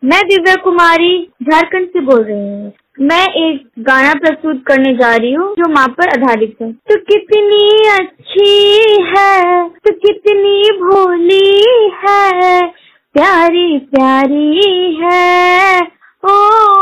मैं दिव्या कुमारी झारखंड से बोल रही हूँ। मैं एक गाना प्रस्तुत करने जा रही हूँ जो माँ पर आधारित है। तो कितनी अच्छी है, तो कितनी भोली है, प्यारी प्यारी है ओ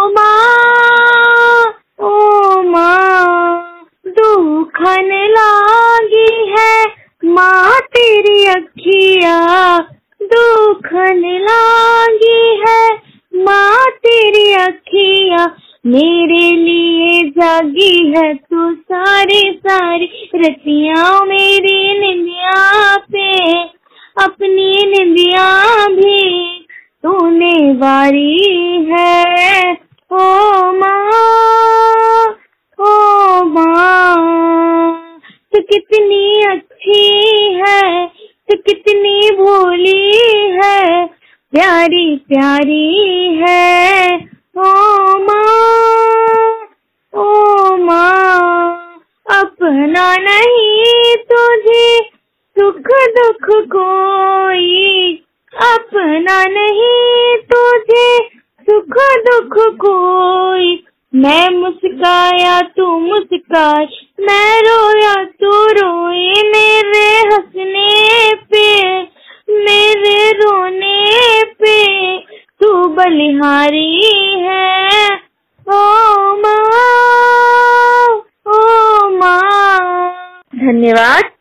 माँ, ओ माँ। दुखन लागी है माँ तेरी अखिया, दुखन लागी है माँ तेरी अखिया, मेरे लिए जागी है तू सारी सारी रतिया, मेरी निंदिया पे अपनी निंदिया भी तूने वारी है ओ माँ, ओ माँ। तू कितनी अच्छी है, तू कितनी भोली है, प्यारी प्यारी है ओ माँ, ओ माँ। अपना नहीं तुझे सुख दुख कोई, अपना नहीं तुझे सुख दुख कोई। मैं मुस्काया तू मुस्काए, मैं रोया तू रोए, मेरे हंसने पे मेरे रोने पे तू बलिहारी है ओ माँ, ओ माँ। धन्यवाद।